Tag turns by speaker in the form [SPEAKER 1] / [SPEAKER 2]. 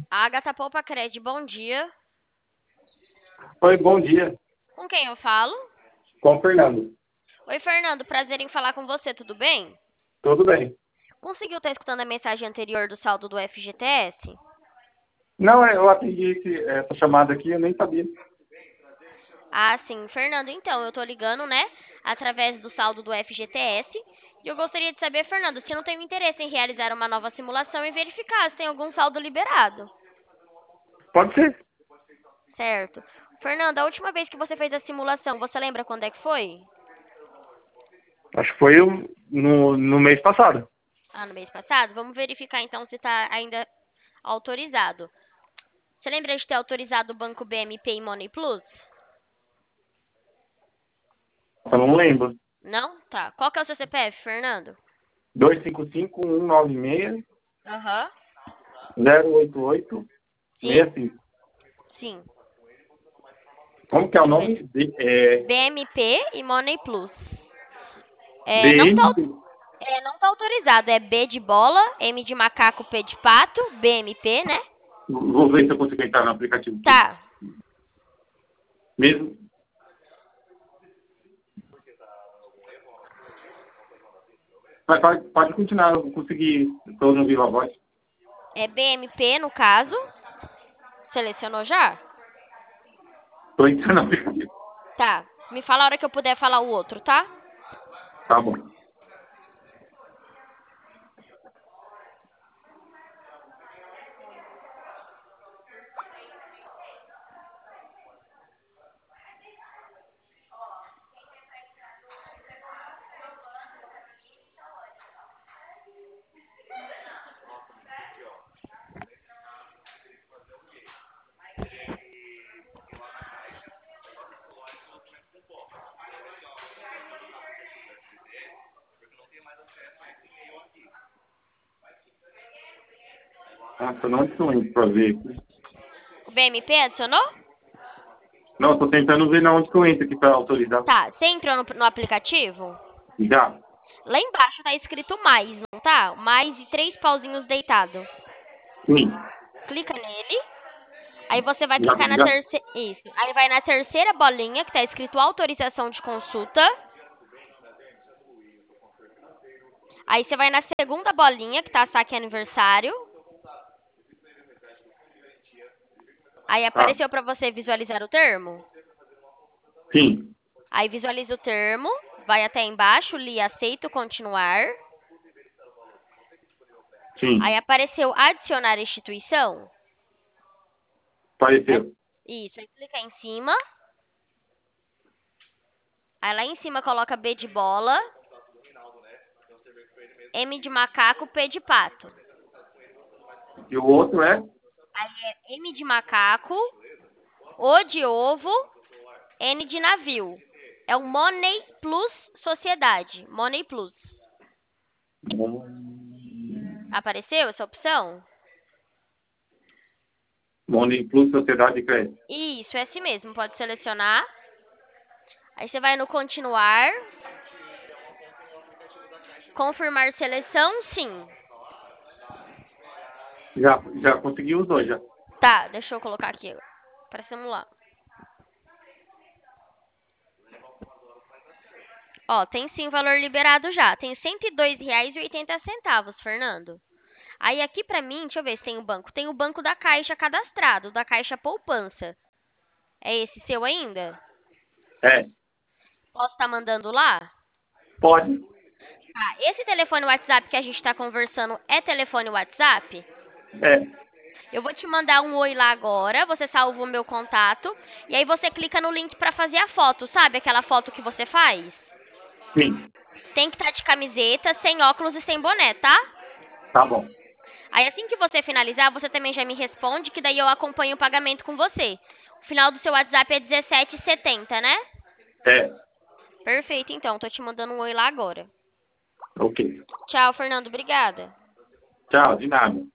[SPEAKER 1] Agatha Polpacred, bom dia.
[SPEAKER 2] Oi, bom dia.
[SPEAKER 1] Com quem eu falo?
[SPEAKER 2] Com o Fernando.
[SPEAKER 1] Oi, Fernando, prazer em falar com você, tudo bem?
[SPEAKER 2] Tudo bem?
[SPEAKER 1] Conseguiu estar escutando a mensagem anterior do saldo do FGTS?
[SPEAKER 2] Não, eu atendi essa chamada aqui, eu nem sabia.
[SPEAKER 1] Ah, sim, Fernando, então, eu tô ligando, né, através do saldo do FGTS. E eu gostaria de saber, Fernando, se não tem interesse em realizar uma nova simulação e verificar se tem algum saldo liberado.
[SPEAKER 2] Pode ser.
[SPEAKER 1] Certo. Fernando, a última vez que você fez a simulação, você lembra quando é que foi?
[SPEAKER 2] Acho que foi no mês passado.
[SPEAKER 1] Ah, no mês passado? Vamos verificar então se está ainda autorizado. Você lembra de ter autorizado o banco BMP e Money Plus?
[SPEAKER 2] Eu não lembro.
[SPEAKER 1] Não? Tá. Qual que é o seu CPF, Fernando?
[SPEAKER 2] 255-196-088-65.
[SPEAKER 1] Aham. Sim? Sim.
[SPEAKER 2] Como que é o
[SPEAKER 1] Deixa eu ver.
[SPEAKER 2] nome?
[SPEAKER 1] BMP e Money Plus.
[SPEAKER 2] BM.
[SPEAKER 1] Não tá autorizado. É B de bola, M de macaco, P de pato, BMP, né?
[SPEAKER 2] Vou ver se eu consigo entrar no aplicativo aqui.
[SPEAKER 1] Tá.
[SPEAKER 2] Mesmo. Mas pode continuar, eu consegui. Estou no Viva Voz.
[SPEAKER 1] É BMP no caso. Selecionou já?
[SPEAKER 2] Estou entrando no aplicativo.
[SPEAKER 1] Tá. Me fala a hora que eu puder falar o outro, tá?
[SPEAKER 2] Tá bom. Nossa, não adicionei para ver aqui.
[SPEAKER 1] O BMP adicionou?
[SPEAKER 2] Não, estou tentando ver na onde que eu entro aqui para autorizar.
[SPEAKER 1] Tá. Você entrou no aplicativo?
[SPEAKER 2] Já.
[SPEAKER 1] Lá embaixo tá escrito mais, não tá? Mais e 3 pauzinhos deitados.
[SPEAKER 2] Sim.
[SPEAKER 1] Clica nele. Aí você vai
[SPEAKER 2] Já,
[SPEAKER 1] clicar na
[SPEAKER 2] já.
[SPEAKER 1] terceira. Isso. Aí vai na terceira bolinha que tá escrito autorização de consulta. Aí você vai na segunda bolinha que tá saque aniversário. Aí
[SPEAKER 2] Tá.
[SPEAKER 1] apareceu pra você visualizar o termo.
[SPEAKER 2] Sim.
[SPEAKER 1] Aí visualiza o termo. Vai até embaixo, li aceito continuar. Aí
[SPEAKER 2] Sim.
[SPEAKER 1] apareceu adicionar instituição. Aí-
[SPEAKER 2] Apareceu.
[SPEAKER 1] Isso. Aí clica em cima. Aí lá em cima coloca B de bola, M de macaco, P de pato.
[SPEAKER 2] E o outro é?
[SPEAKER 1] Aí é M de macaco, O de ovo, N de navio. É o Money Plus Sociedade. Money Plus. Apareceu essa opção?
[SPEAKER 2] Money Plus Sociedade de Crédito.
[SPEAKER 1] Isso, é assim mesmo. Pode selecionar. Aí você vai no continuar. Confirmar seleção, sim.
[SPEAKER 2] Já consegui os dois, já.
[SPEAKER 1] Tá, deixa eu colocar aqui para simular. Ó, tem sim valor liberado já. Tem R$ 102,80, Fernando. Aí aqui pra mim, deixa eu ver se tem o banco. Tem o banco da Caixa cadastrado, da Caixa Poupança. É esse seu ainda?
[SPEAKER 2] É.
[SPEAKER 1] Posso estar mandando lá?
[SPEAKER 2] Pode.
[SPEAKER 1] Tá, esse telefone WhatsApp que a gente tá conversando é telefone WhatsApp?
[SPEAKER 2] É.
[SPEAKER 1] Eu vou te mandar um oi lá agora, você salva o meu contato. E aí você clica no link pra fazer a foto, sabe? Aquela foto que você faz?
[SPEAKER 2] Sim.
[SPEAKER 1] Tem que estar de camiseta, sem óculos e sem boné, tá?
[SPEAKER 2] Tá bom.
[SPEAKER 1] Aí assim que você finalizar, você também já me responde, que daí eu acompanho o pagamento com você. O final do seu WhatsApp é 1770, né?
[SPEAKER 2] É.
[SPEAKER 1] Perfeito, então. Tô te mandando um oi lá agora.
[SPEAKER 2] Ok.
[SPEAKER 1] Tchau, Fernando. Obrigada.
[SPEAKER 2] Tchau, de nada.